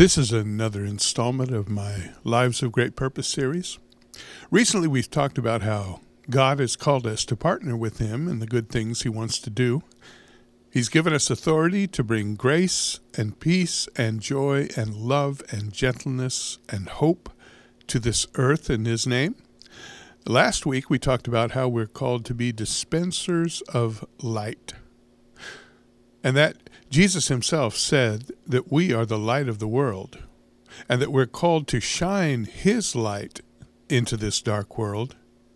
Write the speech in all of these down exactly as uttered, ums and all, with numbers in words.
This is another installment of my Lives of Great Purpose series. Recently, we've talked about how God has called us to partner with Him in the good things He wants to do. He's given us authority to bring grace and peace and joy and love and gentleness and hope to this earth in His name. Last week, we talked about how we're called to be dispensers of light, and that Jesus Himself said that we are the light of the world, and that we're called to shine His light into this dark world.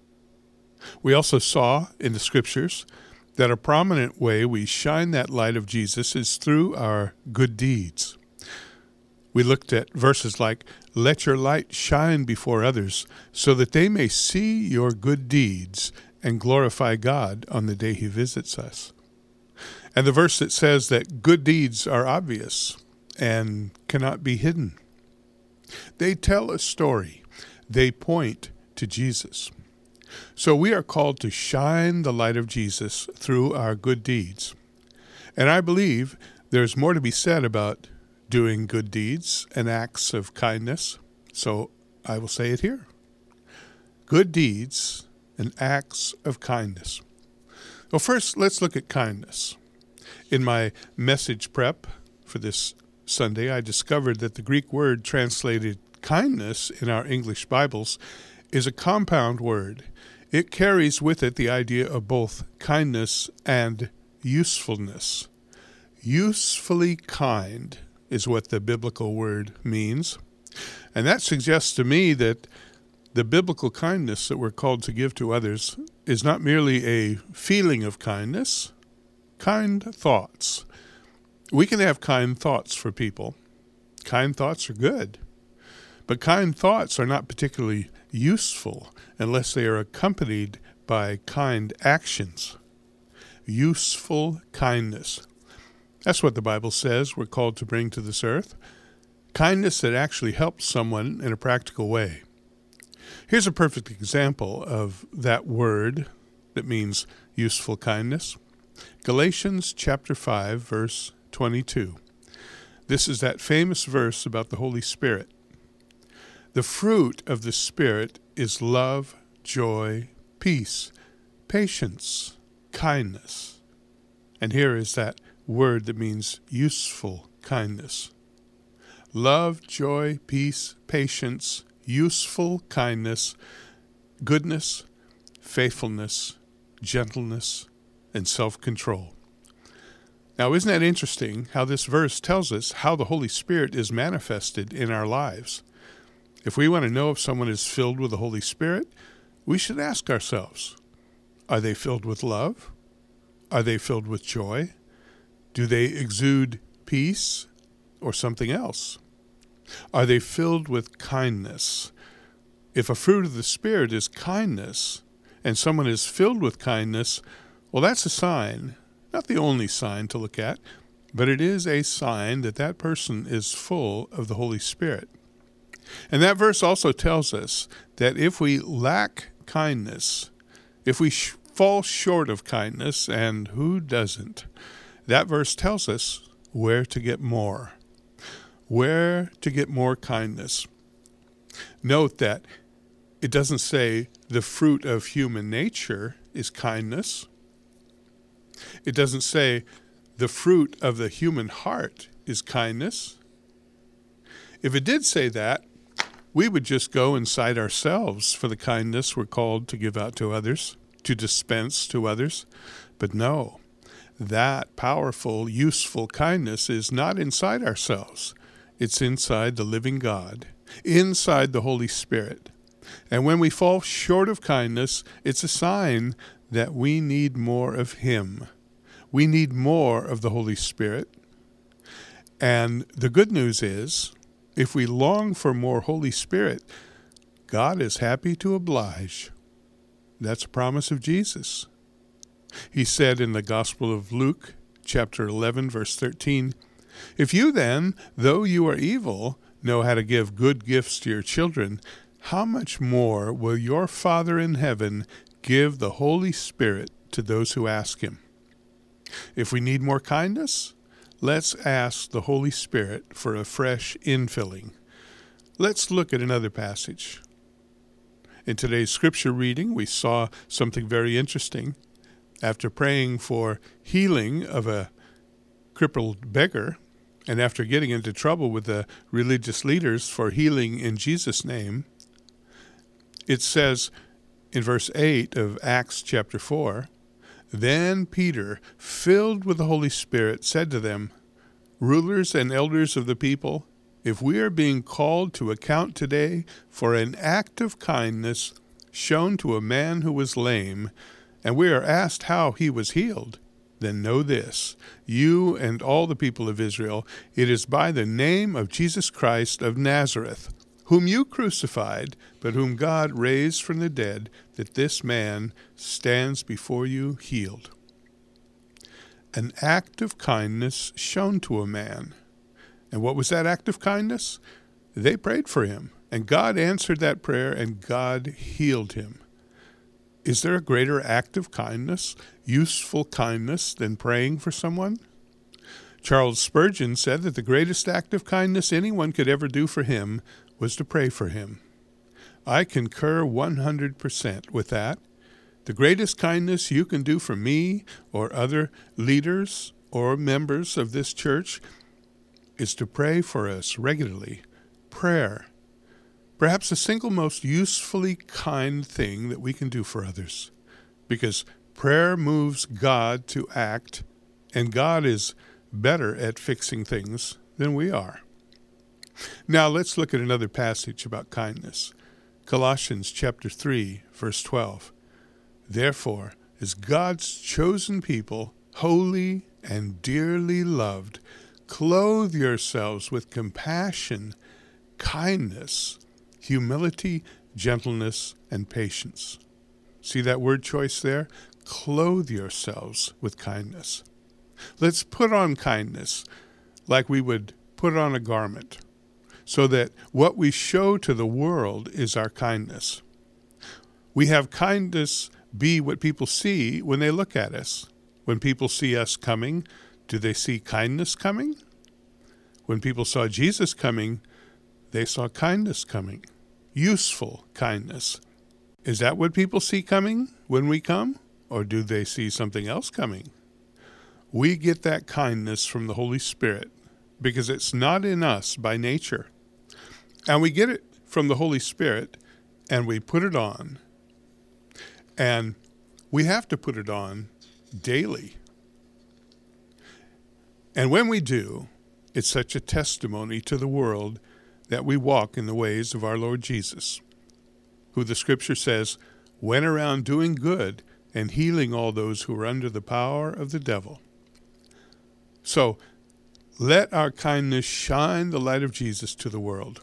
We also saw in the Scriptures that a prominent way we shine that light of Jesus is through our good deeds. We looked at verses like, "Let your light shine before others, so that they may see your good deeds and glorify God on the day He visits us." And the verse that says that good deeds are obvious and cannot be hidden. They tell a story. They point to Jesus. So we are called to shine the light of Jesus through our good deeds. And I believe there's more to be said about doing good deeds and acts of kindness. So I will say it here. Good deeds and acts of kindness. Well, first, let's look at kindness. In my message prep for this Sunday, I discovered that the Greek word translated kindness in our English Bibles is a compound word. It carries with it the idea of both kindness and usefulness. Usefully kind is what the biblical word means. And that suggests to me that the biblical kindness that we're called to give to others is not merely a feeling of kindness, kind thoughts. We can have kind thoughts for people. Kind thoughts are good. But kind thoughts are not particularly useful unless they are accompanied by kind actions. Useful kindness. That's what the Bible says we're called to bring to this earth. Kindness that actually helps someone in a practical way. Here's a perfect example of that word that means useful kindness. Galatians chapter five, verse twenty-two. This is that famous verse about the Holy Spirit. The fruit of the Spirit is love, joy, peace, patience, kindness. And here is that word that means useful kindness. Love, joy, peace, patience, useful kindness, goodness, faithfulness, gentleness, and self-control. Now, isn't that interesting how this verse tells us how the Holy Spirit is manifested in our lives? If we want to know if someone is filled with the Holy Spirit, we should ask ourselves, are they filled with love? Are they filled with joy? Do they exude peace or something else? Are they filled with kindness? If a fruit of the Spirit is kindness, and someone is filled with kindness, well, that's a sign, not the only sign to look at, but it is a sign that that person is full of the Holy Spirit. And that verse also tells us that if we lack kindness, if we sh- fall short of kindness, and who doesn't, that verse tells us where to get more. Where to get more kindness. Note that it doesn't say the fruit of human nature is kindness. It doesn't say the fruit of the human heart is kindness. If it did say that, we would just go inside ourselves for the kindness we're called to give out to others, to dispense to others. But no, that powerful, useful kindness is not inside ourselves. It's inside the living God, inside the Holy Spirit. And when we fall short of kindness, it's a sign that we need more of Him. We need more of the Holy Spirit. And the good news is, if we long for more Holy Spirit, God is happy to oblige. That's a promise of Jesus. He said in the Gospel of Luke, chapter eleven, verse thirteen, "If you then, though you are evil, know how to give good gifts to your children, how much more will your Father in heaven give the Holy Spirit to those who ask Him?" If we need more kindness, let's ask the Holy Spirit for a fresh infilling. Let's look at another passage. In today's scripture reading, we saw something very interesting. After praying for healing of a crippled beggar, and after getting into trouble with the religious leaders for healing in Jesus' name, it says in verse eight of Acts chapter four, "Then Peter, filled with the Holy Spirit, said to them, 'Rulers and elders of the people, if we are being called to account today for an act of kindness shown to a man who was lame, and we are asked how he was healed, then know this, you and all the people of Israel, it is by the name of Jesus Christ of Nazareth, whom you crucified, but whom God raised from the dead, that this man stands before you healed.'" An act of kindness shown to a man. And what was that act of kindness? They prayed for him, and God answered that prayer, and God healed him. Is there a greater act of kindness, useful kindness, than praying for someone? Charles Spurgeon said that the greatest act of kindness anyone could ever do for him was to pray for him. I concur one hundred percent with that. The greatest kindness you can do for me or other leaders or members of this church is to pray for us regularly. Prayer, perhaps the single most usefully kind thing that we can do for others, because prayer moves God to act, and God is better at fixing things than we are. Now let's look at another passage about kindness. Colossians chapter three, verse twelve. "Therefore, as God's chosen people, holy and dearly loved, clothe yourselves with compassion, kindness, humility, gentleness, and patience." See that word choice there? Clothe yourselves with kindness. Let's put on kindness like we would put on a garment, so that what we show to the world is our kindness. We have kindness be what people see when they look at us. When people see us coming, do they see kindness coming? When people saw Jesus coming, they saw kindness coming, useful kindness. Is that what people see coming when we come, or do they see something else coming? We get that kindness from the Holy Spirit because it's not in us by nature. And we get it from the Holy Spirit, and we put it on. And we have to put it on daily. And when we do, it's such a testimony to the world that we walk in the ways of our Lord Jesus, who the Scripture says went around doing good and healing all those who were under the power of the devil. So let our kindness shine the light of Jesus to the world.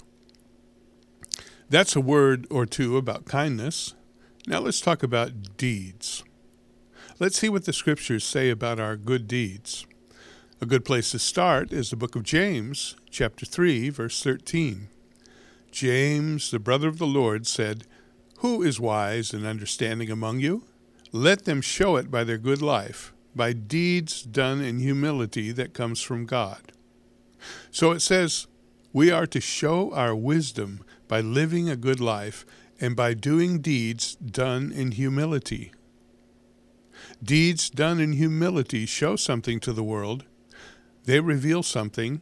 That's a word or two about kindness. Now let's talk about deeds. Let's see what the Scriptures say about our good deeds. A good place to start is the book of James, chapter three, verse thirteen. James, the brother of the Lord, said, "Who is wise and understanding among you? Let them show it by their good life, by deeds done in humility that comes from God." So it says we are to show our wisdom by living a good life and by doing deeds done in humility. Deeds done in humility show something to the world. They reveal something.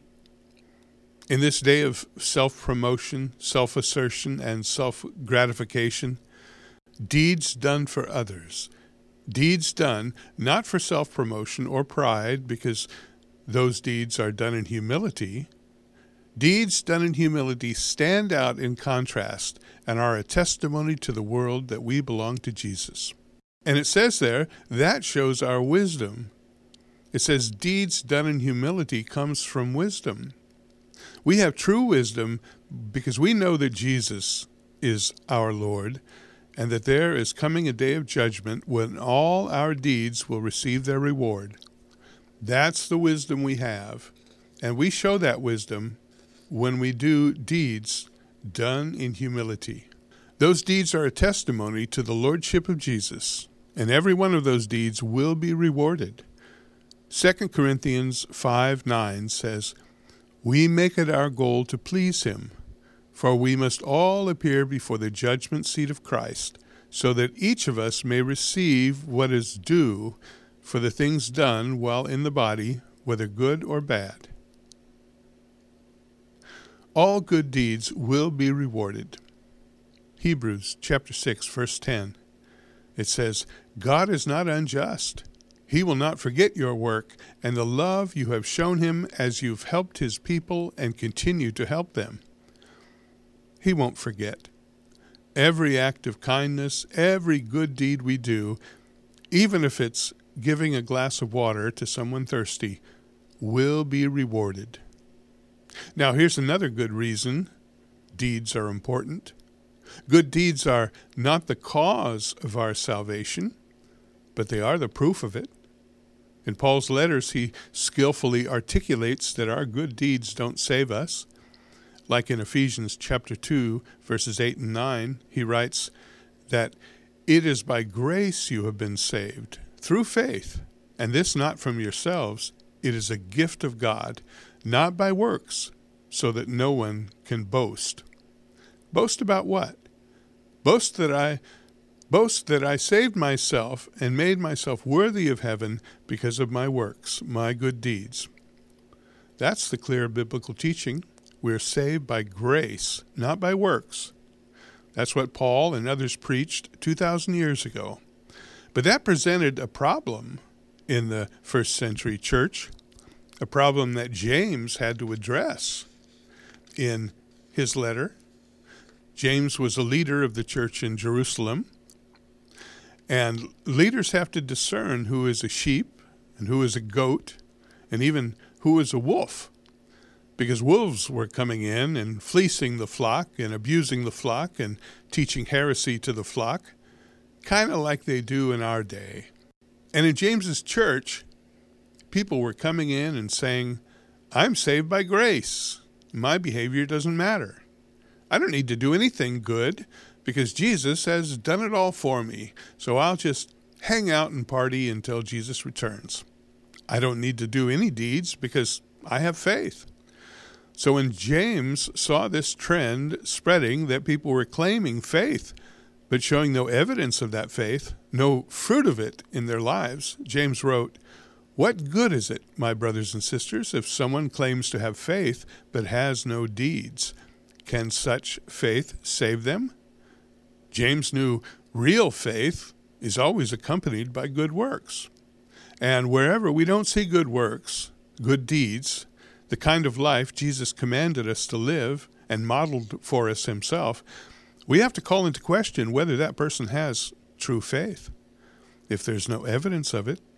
In this day of self-promotion, self-assertion, and self-gratification, deeds done for others, deeds done not for self-promotion or pride, because those deeds are done in humility, deeds done in humility stand out in contrast and are a testimony to the world that we belong to Jesus. And it says there, that shows our wisdom. It says deeds done in humility comes from wisdom. We have true wisdom because we know that Jesus is our Lord and that there is coming a day of judgment when all our deeds will receive their reward. That's the wisdom we have, and we show that wisdom when we do deeds done in humility. Those deeds are a testimony to the Lordship of Jesus, and every one of those deeds will be rewarded. Second Corinthians five nine says, "We make it our goal to please him, for we must all appear before the judgment seat of Christ, so that each of us may receive what is due for the things done while in the body, whether good or bad." All good deeds will be rewarded. Hebrews chapter six, verse ten. It says, "God is not unjust. He will not forget your work and the love you have shown him as you've helped his people and continue to help them." He won't forget. Every act of kindness, every good deed we do, even if it's giving a glass of water to someone thirsty, will be rewarded. Now, here's another good reason deeds are important. Good deeds are not the cause of our salvation, but they are the proof of it. In Paul's letters, he skillfully articulates that our good deeds don't save us. Like in Ephesians chapter two, verses eight and nine, he writes that it is by grace you have been saved, through faith, and this not from yourselves. It is a gift of God, not by works, so that no one can boast. Boast about what? Boast that I boast that I saved myself and made myself worthy of heaven because of my works, my good deeds. That's the clear biblical teaching. We're saved by grace, not by works. That's what Paul and others preached two thousand years ago. But that presented a problem in the first century church, a problem that James had to address in his letter. James was a leader of the church in Jerusalem, and leaders have to discern who is a sheep and who is a goat and even who is a wolf, because wolves were coming in and fleecing the flock and abusing the flock and teaching heresy to the flock, kind of like they do in our day. And in James's church, people were coming in and saying, "I'm saved by grace. My behavior doesn't matter. I don't need to do anything good because Jesus has done it all for me. So I'll just hang out and party until Jesus returns. I don't need to do any deeds because I have faith." So when James saw this trend spreading, that people were claiming faith, but showing no evidence of that faith, no fruit of it in their lives, James wrote, "What good is it, my brothers and sisters, if someone claims to have faith but has no deeds? Can such faith save them?" James knew real faith is always accompanied by good works. And wherever we don't see good works, good deeds, the kind of life Jesus commanded us to live and modeled for us himself, we have to call into question whether that person has true faith. If there's no evidence of it,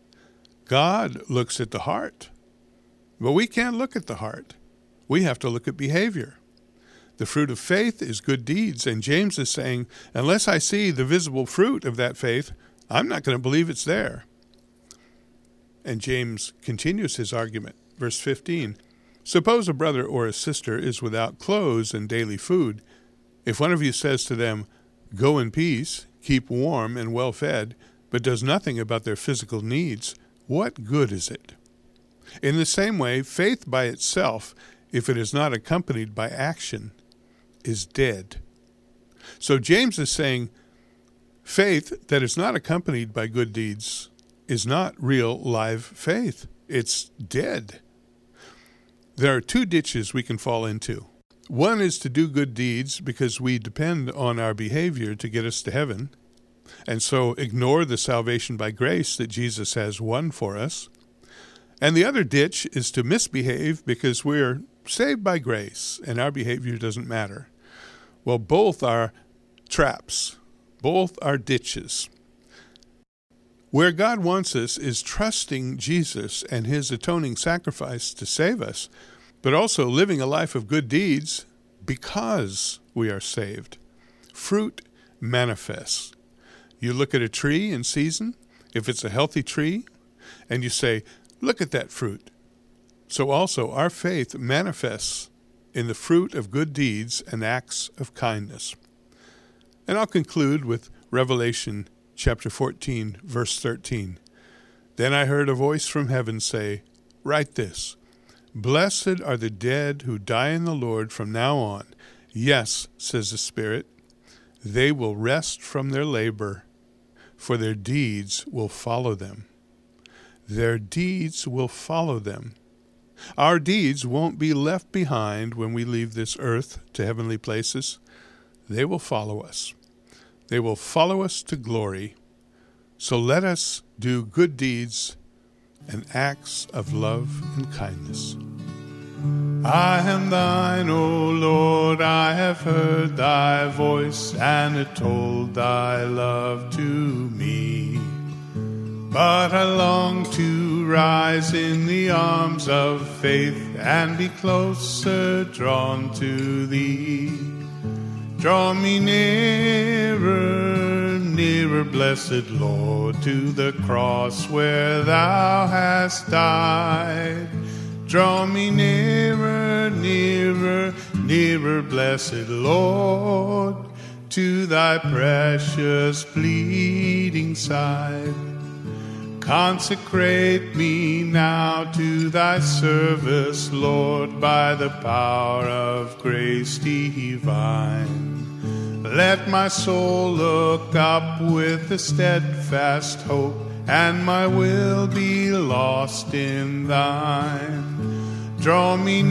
God looks at the heart, but we can't look at the heart. We have to look at behavior. The fruit of faith is good deeds, and James is saying, unless I see the visible fruit of that faith, I'm not going to believe it's there. And James continues his argument. Verse fifteen, "Suppose a brother or a sister is without clothes and daily food. If one of you says to them, 'Go in peace, keep warm and well fed,' but does nothing about their physical needs, what good is it?" In the same way, faith by itself, if it is not accompanied by action, is dead. So James is saying faith that is not accompanied by good deeds is not real live faith. It's dead. There are two ditches we can fall into. One is to do good deeds because we depend on our behavior to get us to heaven, and so ignore the salvation by grace that Jesus has won for us. And the other ditch is to misbehave because we're saved by grace and our behavior doesn't matter. Well, both are traps. Both are ditches. Where God wants us is trusting Jesus and his atoning sacrifice to save us, but also living a life of good deeds because we are saved. Fruit manifests. You look at a tree in season, if it's a healthy tree, and you say, "Look at that fruit." So also our faith manifests in the fruit of good deeds and acts of kindness. And I'll conclude with Revelation chapter fourteen, verse thirteen. Then I heard a voice from heaven say, "Write this, Blessed are the dead who die in the Lord from now on. Yes," says the Spirit, "they will rest from their labor, for their deeds will follow them." Their deeds will follow them. Our deeds won't be left behind when we leave this earth to heavenly places. They will follow us. They will follow us to glory. So let us do good deeds and acts of love and kindness. I am thine, O Lord, I have heard thy voice and told thy love to me. But I long to rise in the arms of faith and be closer drawn to thee. Draw me nearer, nearer, blessed Lord, to the cross where thou hast died. Draw me nearer, nearer, nearer, blessed Lord, to thy precious bleeding side. Consecrate me now to thy service, Lord, by the power of grace divine. Let my soul look up with a steadfast hope, and my will be lost in thine. Draw me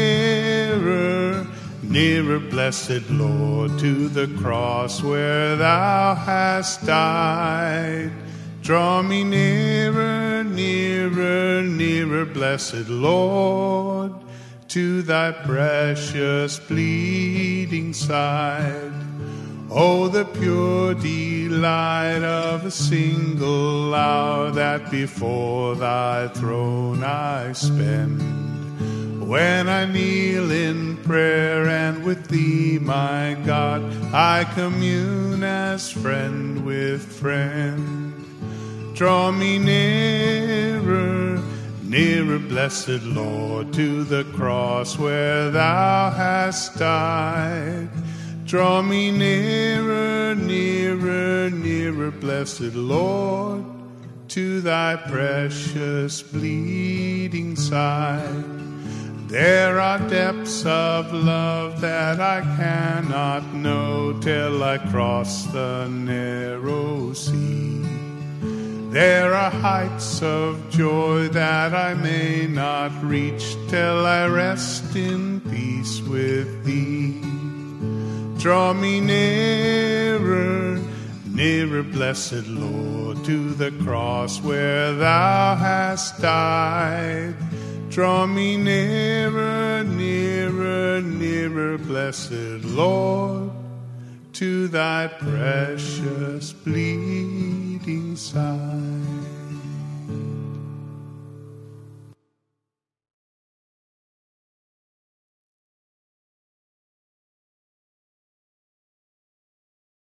nearer, nearer, blessed Lord, to the cross where thou hast died. Draw me nearer, nearer, nearer, blessed Lord, to thy precious bleeding side. Oh, the pure delight of a single hour that before thy throne I spend, when I kneel in prayer and with thee, my God, I commune as friend with friend. Draw me nearer, nearer, blessed Lord, to the cross where thou hast died. Draw me nearer, nearer, nearer, blessed Lord, to thy precious bleeding side. There are depths of love that I cannot know till I cross the narrow sea. There are heights of joy that I may not reach till I rest in peace with thee. Draw me nearer, nearer, blessed Lord, to the cross where thou hast died. Draw me nearer, nearer, nearer, blessed Lord, to thy precious bleeding side.